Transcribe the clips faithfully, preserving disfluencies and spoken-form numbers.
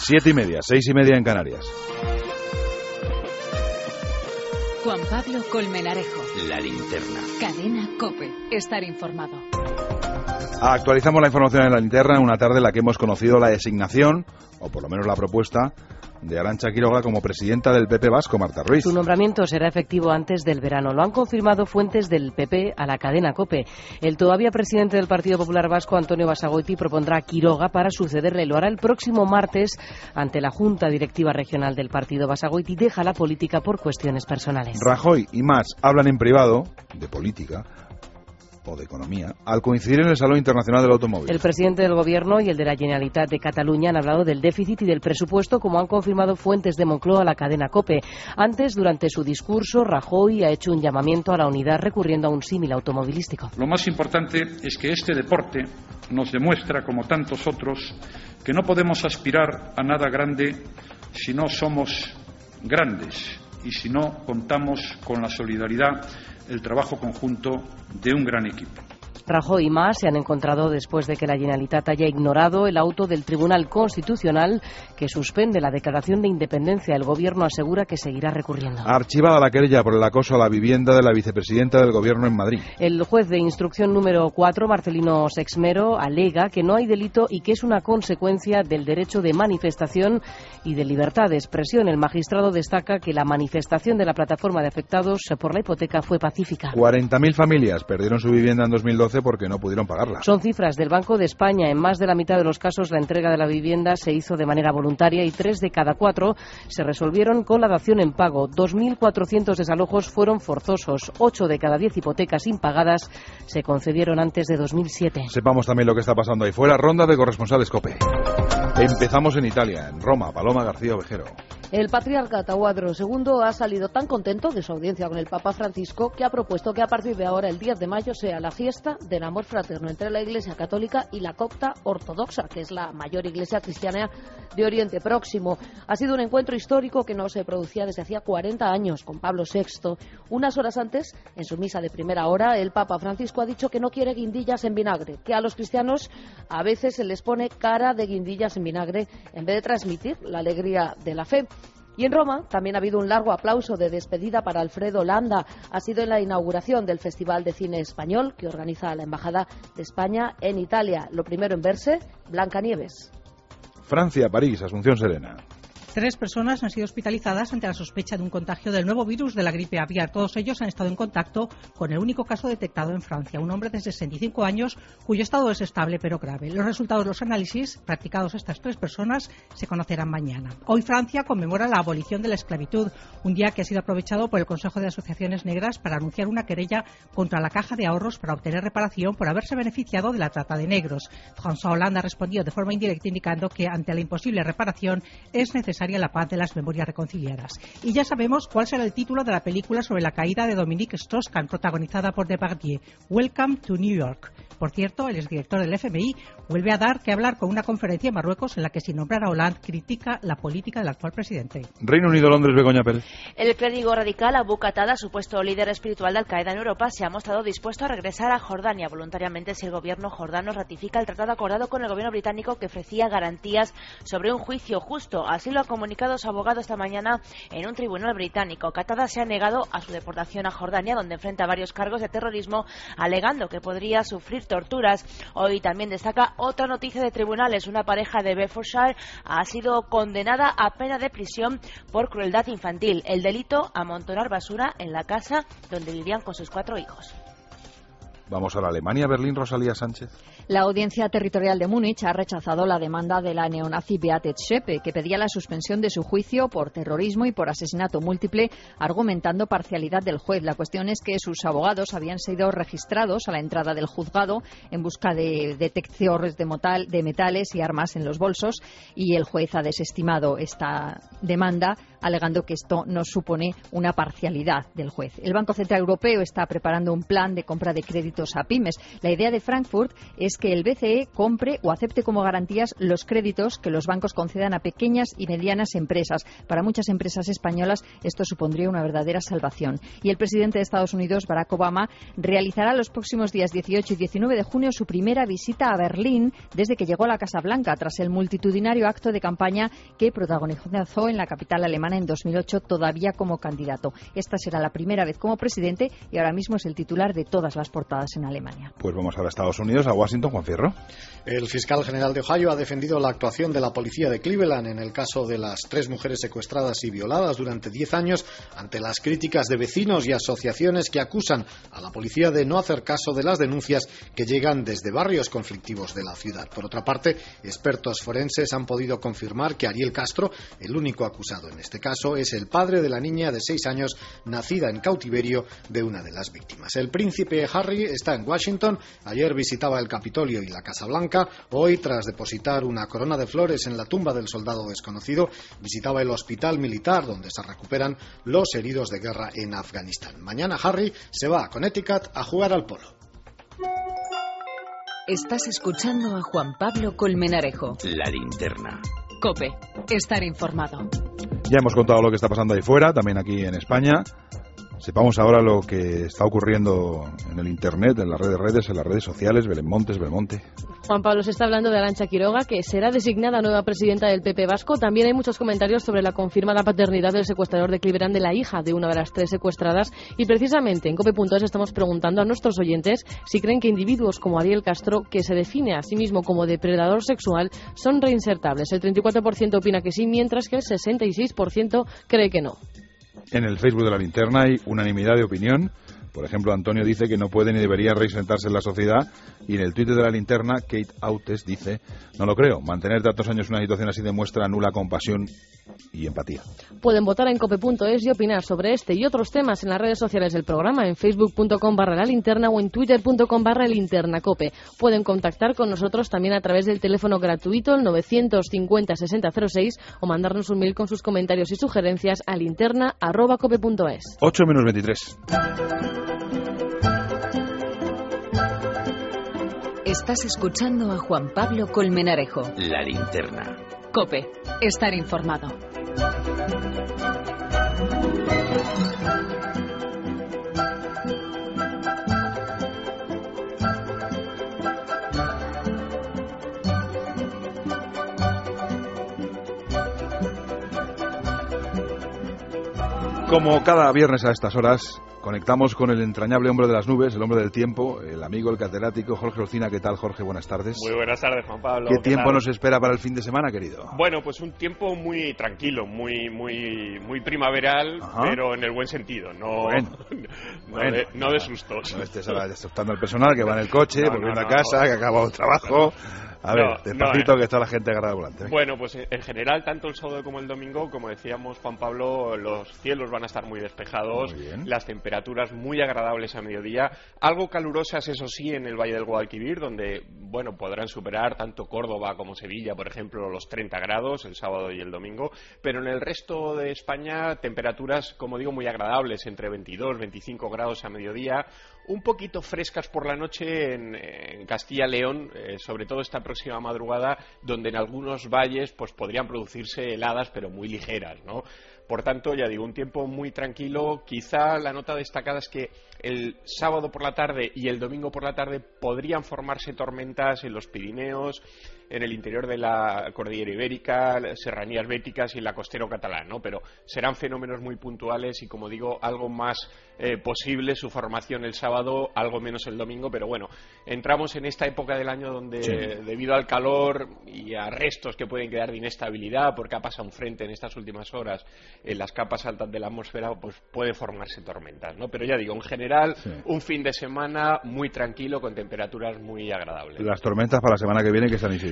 Siete y media, seis y media en Canarias. Juan Pablo Colmenarejo. La linterna. Cadena COPE. Estar informado. Actualizamos la información en la linterna, una tarde en la que hemos conocido la designación, o por lo menos la propuesta, de Arantxa Quiroga como presidenta del P P vasco, Marta Ruiz. Su nombramiento será efectivo antes del verano. Lo han confirmado fuentes del P P a la cadena COPE. El todavía presidente del Partido Popular Vasco, Antonio Basagoiti, propondrá a Quiroga para sucederle. Lo hará el próximo martes ante la Junta Directiva Regional del Partido. Basagoiti deja la política por cuestiones personales. Rajoy y Mas hablan en privado de política o de economía, al coincidir en el Salón Internacional del Automóvil. El presidente del Gobierno y el de la Generalitat de Cataluña han hablado del déficit y del presupuesto, como han confirmado fuentes de Moncloa a la cadena COPE. Antes, durante su discurso, Rajoy ha hecho un llamamiento a la unidad recurriendo a un símil automovilístico. Lo más importante es que este deporte nos demuestra, como tantos otros, que no podemos aspirar a nada grande si no somos grandes y si no contamos con la solidaridad, el trabajo conjunto de un gran equipo. Rajoy y Mas se han encontrado después de que la Generalitat haya ignorado el auto del Tribunal Constitucional que suspende la declaración de independencia. El Gobierno asegura que seguirá recurriendo. Archivada la querella por el acoso a la vivienda de la vicepresidenta del Gobierno en Madrid. El juez de instrucción número cuatro, Marcelino Sexmero, alega que no hay delito y que es una consecuencia del derecho de manifestación y de libertad de expresión. El magistrado destaca que la manifestación de la plataforma de afectados por la hipoteca fue pacífica. cuarenta mil familias perdieron su vivienda en dos mil doce porque no pudieron pagarla. Son cifras del Banco de España. En más de la mitad de los casos la entrega de la vivienda se hizo de manera voluntaria y tres de cada cuatro se resolvieron con la dación en pago. dos mil cuatrocientos desalojos fueron forzosos. ocho de cada diez hipotecas impagadas se concedieron antes de dos mil siete. Sepamos también lo que está pasando ahí fuera. Ronda de corresponsales COPE. Empezamos en Italia, en Roma. Paloma García Ovejero. El patriarca Tahuadro segundo ha salido tan contento de su audiencia con el Papa Francisco que ha propuesto que a partir de ahora, el diez de mayo, sea la fiesta del amor fraterno entre la Iglesia Católica y la copta ortodoxa, que es la mayor iglesia cristiana de Oriente Próximo. Ha sido un encuentro histórico que no se producía desde hacía cuarenta años con Pablo sexto. Unas horas antes, en su misa de primera hora, el Papa Francisco ha dicho que no quiere guindillas en vinagre, que a los cristianos a veces se les pone cara de guindillas en vinagre en vez de transmitir la alegría de la fe. Y en Roma también ha habido un largo aplauso de despedida para Alfredo Landa. Ha sido en la inauguración del Festival de Cine Español que organiza la Embajada de España en Italia. Lo primero en verse, Blancanieves. Francia, París, Asunción Serena. Tres personas han sido hospitalizadas ante la sospecha de un contagio del nuevo virus de la gripe aviar. Todos ellos han estado en contacto con el único caso detectado en Francia, un hombre de sesenta y cinco años cuyo estado es estable pero grave. Los resultados de los análisis practicados a estas tres personas se conocerán mañana. Hoy Francia conmemora la abolición de la esclavitud, un día que ha sido aprovechado por el Consejo de Asociaciones Negras para anunciar una querella contra la Caja de Ahorros para obtener reparación por haberse beneficiado de la trata de negros. François Hollande ha respondido de forma indirecta indicando que ante la imposible reparación es necesaria la paz de las memorias reconciliadas. Y ya sabemos cuál será el título de la película sobre la caída de Dominique Strauss-Kahn, protagonizada por Depardieu, Welcome to New York. Por cierto, el exdirector del F M I vuelve a dar que hablar con una conferencia en Marruecos en la que, sin nombrar a Hollande, critica la política del actual presidente. Reino Unido, Londres, Begoña Pérez. El clérigo radical Abu Qatada, supuesto líder espiritual de Al-Qaeda en Europa, se ha mostrado dispuesto a regresar a Jordania voluntariamente si el gobierno jordano ratifica el tratado acordado con el gobierno británico que ofrecía garantías sobre un juicio justo. Así lo ha comunicado su abogado esta mañana en un tribunal británico. Qatada se ha negado a su deportación a Jordania, donde enfrenta varios cargos de terrorismo, alegando que podría sufrir torturas. Hoy también destaca otra noticia de tribunales. Una pareja de Bedfordshire ha sido condenada a pena de prisión por crueldad infantil. El delito, amontonar basura en la casa donde vivían con sus cuatro hijos. Vamos a la Alemania, Berlín, Rosalía Sánchez. La Audiencia Territorial de Múnich ha rechazado la demanda de la neonazi Beate Zschäpe, que pedía la suspensión de su juicio por terrorismo y por asesinato múltiple, argumentando parcialidad del juez. La cuestión es que sus abogados habían sido registrados a la entrada del juzgado en busca de detectores de, motal, de metales y armas en los bolsos, y el juez ha desestimado esta demanda, alegando que esto no supone una parcialidad del juez. El Banco Central Europeo está preparando un plan de compra de crédito créditos a pymes. La idea de Frankfurt es que el B C E compre o acepte como garantías los créditos que los bancos concedan a pequeñas y medianas empresas. Para muchas empresas españolas esto supondría una verdadera salvación. Y el presidente de Estados Unidos, Barack Obama, realizará los próximos días dieciocho y diecinueve de junio su primera visita a Berlín desde que llegó a la Casa Blanca, tras el multitudinario acto de campaña que protagonizó en la capital alemana en dos mil ocho, todavía como candidato. Esta será la primera vez como presidente y ahora mismo es el titular de todas las portadas en Alemania. Pues vamos ahora a Estados Unidos, a Washington, Juan Fierro. El fiscal general de Ohio ha defendido la actuación de la policía de Cleveland en el caso de las tres mujeres secuestradas y violadas durante diez años ante las críticas de vecinos y asociaciones que acusan a la policía de no hacer caso de las denuncias que llegan desde barrios conflictivos de la ciudad. Por otra parte, expertos forenses han podido confirmar que Ariel Castro, el único acusado en este caso, es el padre de la niña de seis años nacida en cautiverio de una de las víctimas. El príncipe Harry está en Washington. Ayer visitaba el Capitolio y la Casa Blanca. Hoy, tras depositar una corona de flores en la tumba del soldado desconocido, visitaba el hospital militar donde se recuperan los heridos de guerra en Afganistán. Mañana Harry se va a Connecticut a jugar al polo. Estás escuchando a Juan Pablo Colmenarejo. La linterna. COPE. Estar informado. Ya hemos contado lo que está pasando ahí fuera, también aquí en España. Sepamos ahora lo que está ocurriendo en el Internet, en las redes redes, en las redes sociales. Belén Montes, Belmonte. Juan Pablo, se está hablando de Arantxa Quiroga, que será designada nueva presidenta del P P vasco. También hay muchos comentarios sobre la confirmada paternidad del secuestrador de Cleveland de la hija de una de las tres secuestradas. Y precisamente en cope punto es estamos preguntando a nuestros oyentes si creen que individuos como Ariel Castro, que se define a sí mismo como depredador sexual, son reinsertables. El treinta y cuatro por ciento opina que sí, mientras que el sesenta y seis por ciento cree que no. En el Facebook de la linterna hay unanimidad de opinión. Por ejemplo, Antonio dice que no puede ni debería reinsertarse en la sociedad. Y en el Twitter de la linterna, Kate Autes dice: no lo creo, mantener tantos años una situación así demuestra nula compasión y empatía. Pueden votar en cope punto es y opinar sobre este y otros temas en las redes sociales del programa, en facebook punto com barra la linterna o en twitter punto com barra linternacope. Pueden contactar con nosotros también a través del teléfono gratuito, el novecientos cincuenta sesenta cero seis, o mandarnos un mail con sus comentarios y sugerencias a linterna arroba cope punto es. ocho menos veintitrés. Estás escuchando a Juan Pablo Colmenarejo. La linterna. COPE. Estar informado. Como cada viernes a estas horas, conectamos con el entrañable hombre de las nubes, el hombre del tiempo, el amigo, el catedrático Jorge Olcina. ¿Qué tal, Jorge? Buenas tardes. Muy buenas tardes, Juan Pablo. ¿Qué, ¿Qué tiempo tal? nos espera para el fin de semana, querido? Bueno, pues un tiempo muy tranquilo, muy muy muy primaveral, Ajá. pero en el buen sentido, no, bueno. no, bueno. de, no de sustos. No estés ahora asustando al personal que va en el coche, no, volviendo no, a casa, no. que ha acabado el trabajo... A ver, no, despacito no, eh. que está la gente agarrada al volante. ¿eh? Bueno, pues en general, tanto el sábado como el domingo, como decíamos, Juan Pablo, los cielos van a estar muy despejados, muy bien. Las temperaturas muy agradables a mediodía, algo calurosas, eso sí, en el Valle del Guadalquivir, donde, bueno, podrán superar tanto Córdoba como Sevilla, por ejemplo, los treinta grados el sábado y el domingo, pero en el resto de España, temperaturas, como digo, muy agradables, entre veintidós, veinticinco grados a mediodía, un poquito frescas por la noche en, en Castilla-León, eh, sobre todo esta próxima madrugada, donde en algunos valles pues podrían producirse heladas, pero muy ligeras, ¿no? Por tanto, ya digo, un tiempo muy tranquilo. Quizá la nota destacada es que el sábado por la tarde y el domingo por la tarde podrían formarse tormentas en los Pirineos, en el interior de la cordillera ibérica, las serranías béticas y en la costera catalán, ¿no? Pero serán fenómenos muy puntuales y, como digo, algo más eh, posible su formación el sábado, algo menos el domingo, pero bueno, entramos en esta época del año donde, sí. debido al calor y a restos que pueden quedar de inestabilidad, porque ha pasado un frente en estas últimas horas en las capas altas de la atmósfera, pues pueden formarse tormentas, ¿no? Pero ya digo, en general, sí. un fin de semana muy tranquilo, con temperaturas muy agradables. Las tormentas para la semana que viene, que San Isidro.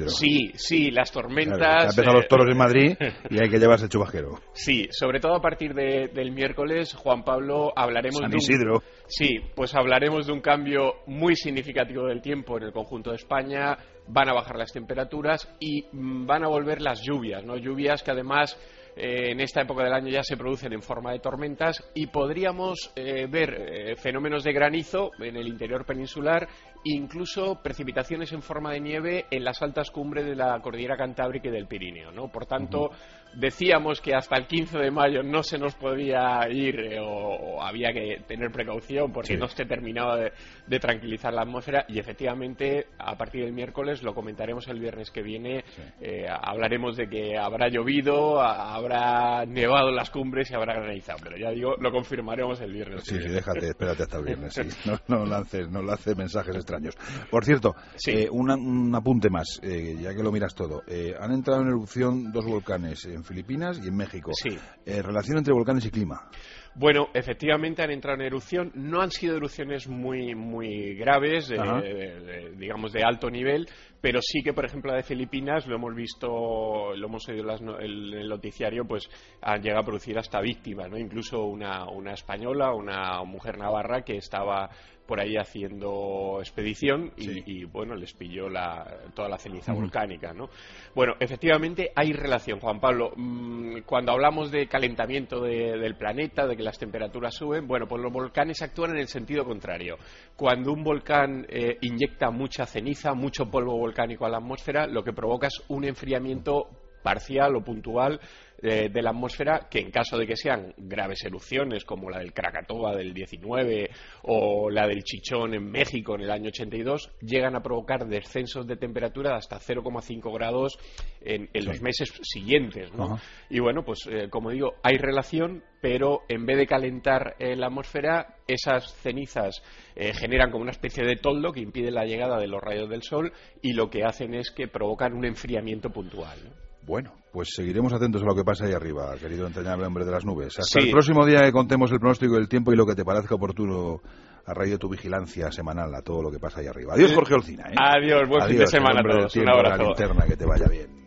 Isidro. Sí, sí, las tormentas... Claro, han empezado eh... los toros en Madrid y hay que llevarse chubasquero. Sí, sobre todo a partir de, del miércoles, Juan Pablo, hablaremos San de un... Isidro. Sí, pues hablaremos de un cambio muy significativo del tiempo en el conjunto de España. Van a bajar las temperaturas y van a volver las lluvias, ¿no? Lluvias que además... Eh, en esta época del año ya se producen en forma de tormentas y podríamos eh, ver eh, fenómenos de granizo en el interior peninsular, incluso precipitaciones en forma de nieve en las altas cumbres de la cordillera Cantábrica y del Pirineo, ¿no? Por tanto, uh-huh. decíamos que hasta el quince de mayo no se nos podía ir eh, o, o había que tener precaución porque sí. no se terminaba de, de tranquilizar la atmósfera y efectivamente a partir del miércoles, lo comentaremos el viernes que viene, sí. eh, hablaremos de que habrá llovido, a, habrá nevado en las cumbres y habrá granizado, pero ya digo, lo confirmaremos el viernes. Sí, sí, déjate, espérate hasta el viernes, sí. No, no lances, no lances mensajes extraños. Por cierto, sí. eh, una, un apunte más, eh, ya que lo miras todo. Eh, han entrado en erupción dos volcanes, en Filipinas y en México. Sí. Eh, relación entre volcanes y clima. Bueno, efectivamente han entrado en erupción. No han sido erupciones muy muy graves, eh, de, de, digamos de alto nivel, pero sí que, por ejemplo, la de Filipinas, lo hemos visto, lo hemos oído en el, el noticiario, pues han llegado a producir hasta víctimas, ¿no? Incluso una, una española, una mujer navarra que estaba por ahí haciendo expedición y, sí. y bueno, les pilló la, toda la ceniza uh-huh. volcánica, ¿no? Bueno, efectivamente hay relación, Juan Pablo. Cuando hablamos de calentamiento de, del planeta, de que las temperaturas suben, bueno, pues los volcanes actúan en el sentido contrario. Cuando un volcán eh, inyecta mucha ceniza, mucho polvo volcánico a la atmósfera, lo que provoca es un enfriamiento parcial o puntual eh, de la atmósfera, que en caso de que sean graves erupciones como la del Krakatoa del diecinueve o la del Chichón en México en el año ochenta y dos, llegan a provocar descensos de temperatura de hasta cero coma cinco grados en, en sí. los meses siguientes, ¿no? Uh-huh. Y bueno, pues eh, como digo, hay relación, pero en vez de calentar eh, la atmósfera, esas cenizas eh, generan como una especie de toldo que impide la llegada de los rayos del sol y lo que hacen es que provocan un enfriamiento puntual, ¿no? Bueno, pues seguiremos atentos a lo que pasa ahí arriba, querido entrañable hombre de las nubes. Hasta sí. el próximo día que contemos el pronóstico del tiempo y lo que te parezca oportuno a raíz de tu vigilancia semanal a todo lo que pasa ahí arriba. Adiós, Jorge Olcina, ¿eh? Adiós, buen Adiós, fin de semana a todos. Un abrazo. La linterna, que te vaya bien.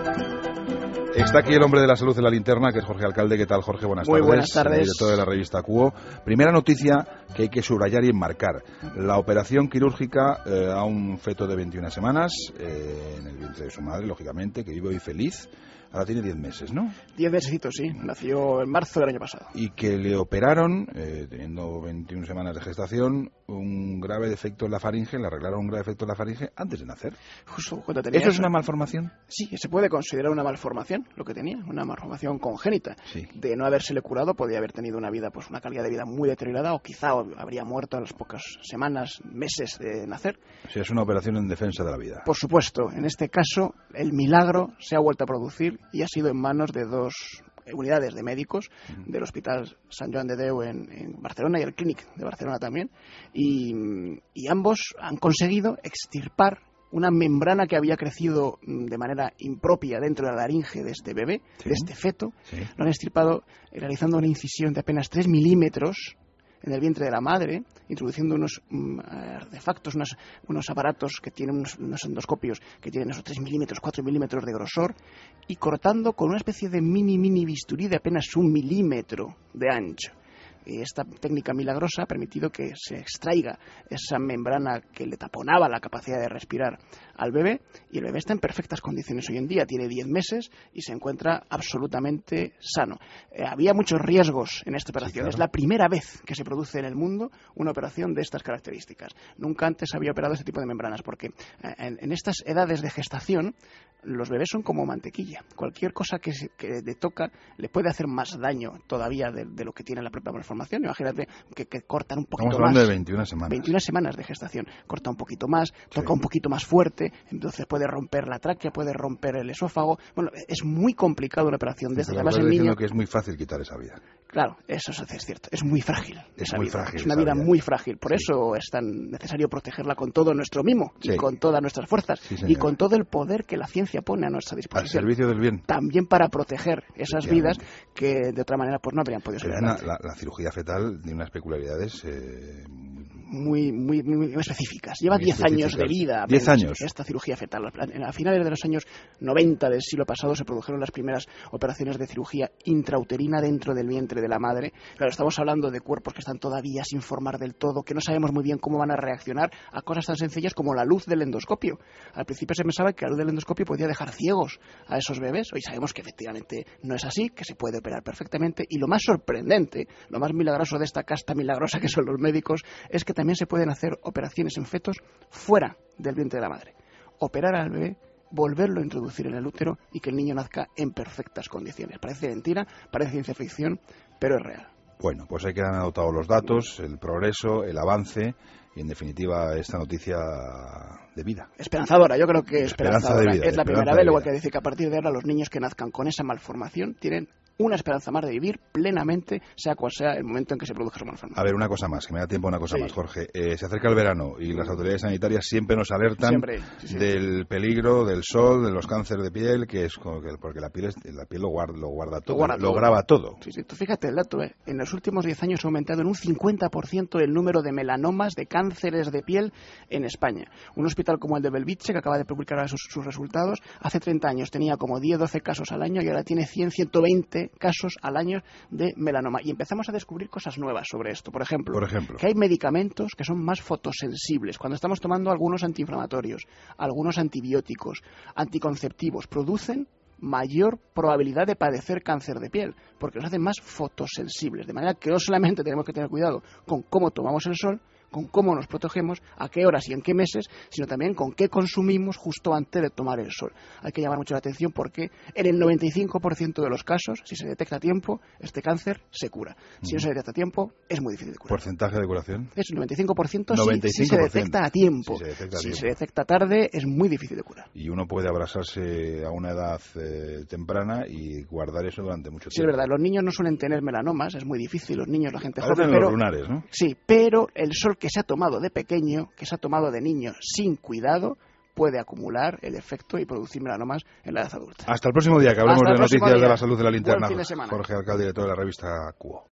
Está aquí el hombre de la salud de la linterna, que es Jorge Alcalde. ¿Qué tal, Jorge? Buenas Muy tardes. buenas tardes. Director de la revista Cuo. Primera noticia que hay que subrayar y enmarcar. La operación quirúrgica eh, a un feto de veintiuna semanas, eh, en el vientre de su madre, lógicamente, que vive hoy feliz. Ahora tiene diez meses, ¿no? Diez mesecitos, sí. Nació en marzo del año pasado. Y que le operaron, eh, teniendo veintiuna semanas de gestación, un grave defecto en la faringe, le arreglaron un grave defecto en la faringe antes de nacer. Justo cuando tenía ¿Eso es una malformación? Sí, se puede considerar una malformación, lo que tenía, una malformación congénita. Sí. De no habérsele curado, podía haber tenido una vida, pues una calidad de vida muy deteriorada, o quizá habría muerto a las pocas semanas, meses de nacer. O sea, es una operación en defensa de la vida. Por supuesto, en este caso, el milagro se ha vuelto a producir y ha sido en manos de dos unidades de médicos uh-huh. del Hospital Sant Joan de Déu en, en Barcelona y el Clínic de Barcelona también, y, y ambos han conseguido extirpar una membrana que había crecido de manera impropia dentro de la laringe de este bebé, ¿sí? de este feto. Sí. Lo han extirpado realizando una incisión de apenas tres milímetros en el vientre de la madre, introduciendo unos um, artefactos, unos, unos aparatos que tienen unos, unos endoscopios que tienen esos tres milímetros, cuatro milímetros de grosor, y cortando con una especie de mini, mini bisturí de apenas un milímetro de ancho. Y esta técnica milagrosa ha permitido que se extraiga esa membrana que le taponaba la capacidad de respirar al bebé, y el bebé está en perfectas condiciones hoy en día, tiene diez meses y se encuentra absolutamente sano. Eh, había muchos riesgos en esta operación, sí, claro. Es la primera vez que se produce en el mundo una operación de estas características. Nunca antes había operado este tipo de membranas, porque eh, en, en estas edades de gestación los bebés son como mantequilla. Cualquier cosa que, se, que le toca le puede hacer más daño todavía de, de lo que tiene la propia malformación. Imagínate que, que cortan un poquito más. Estamos hablando de veintiuna semanas. veintiuna semanas de gestación. Corta un poquito más, toca sí. un poquito más fuerte, entonces puede romper la tráquea, puede romper el esófago. Bueno, es muy complicado una operación de estas. Además, el niño que es muy fácil quitar esa vida. Claro, eso es cierto. Es muy frágil. Es muy vida. frágil. Es una vida, vida muy frágil. Por sí. eso es tan necesario protegerla con todo nuestro mimo sí. y con todas nuestras fuerzas sí, y con todo el poder que la ciencia ciencia pone a nuestra disposición. Al servicio del bien. También para proteger esas vidas que de otra manera pues no habrían podido ser. La, la, la cirugía fetal tiene unas peculiaridades eh, muy, muy, muy específicas. Lleva diez años de vida. diez años. Esta cirugía fetal. A finales de los años noventa del siglo pasado se produjeron las primeras operaciones de cirugía intrauterina dentro del vientre de la madre. Claro, estamos hablando de cuerpos que están todavía sin formar del todo, que no sabemos muy bien cómo van a reaccionar a cosas tan sencillas como la luz del endoscopio. Al principio se pensaba que la luz del endoscopio podía dejar ciegos a esos bebés. Hoy sabemos que efectivamente no es así, que se puede operar perfectamente. Y lo más sorprendente, lo más milagroso de esta casta milagrosa que son los médicos, es que también se pueden hacer operaciones en fetos fuera del vientre de la madre. Operar al bebé, volverlo a introducir en el útero y que el niño nazca en perfectas condiciones. Parece mentira, parece ciencia ficción, pero es real. Bueno, pues hay que han adoptado los datos, el progreso, el avance y, en definitiva, esta noticia de vida. Esperanzadora, yo creo que esperanzadora. Esperanza de vida, es la primera de vez, luego hay vida. que decir que a partir de ahora los niños que nazcan con esa malformación tienen una esperanza más de vivir plenamente, sea cual sea el momento en que se produzca su malformación. A ver, una cosa más, que me da tiempo una cosa Sí. más, Jorge. Eh, se acerca el verano y las autoridades sanitarias siempre nos alertan Siempre, sí, sí. del peligro del sol, de los cánceres de piel, que es como que- porque la piel, es- la piel lo guarda, lo guarda todo, Lo guarda lo todo. graba todo. Sí, sí, tú fíjate el dato, ¿eh? En los últimos diez años ha aumentado en un cincuenta por ciento el número de melanomas, de cánceres de piel en España. Un hospital como el de Belviche, que acaba de publicar ahora sus, sus resultados, hace treinta años tenía como diez doce casos al año y ahora tiene cien ciento veinte casos al año de melanoma. Y empezamos a descubrir cosas nuevas sobre esto. Por ejemplo, Por ejemplo. que hay medicamentos que son más fotosensibles. Cuando estamos tomando algunos antiinflamatorios, algunos antibióticos, anticonceptivos, producen mayor probabilidad de padecer cáncer de piel, porque los hacen más fotosensibles. De manera que no solamente tenemos que tener cuidado con cómo tomamos el sol, con cómo nos protegemos, a qué horas y en qué meses, sino también con qué consumimos justo antes de tomar el sol. Hay que llamar mucho la atención porque en el noventa y cinco por ciento de los casos, si se detecta a tiempo, este cáncer se cura. Si no se detecta a tiempo, es muy difícil de curar. ¿Porcentaje de curación? Es un noventa y cinco por ciento si, noventa y si cinco se por ciento. detecta a tiempo. Si se detecta a Si tiempo. se detecta tarde, es muy difícil de curar. Y uno puede abrazarse a una edad eh, temprana y guardar eso durante mucho Sí, es tiempo. verdad, los niños no suelen tener melanomas, es muy difícil, los niños, la gente Parecen joven, los pero... lunares, ¿no? Sí, pero el sol que se ha tomado de pequeño, que se ha tomado de niño sin cuidado, puede acumular el efecto y producir melanomas en la edad adulta. Hasta el próximo día, que hablemos Hasta el de próximo noticias día. de la salud de la linterna. Buen fin de semana. Jorge Alcalde, director de la revista Cuo.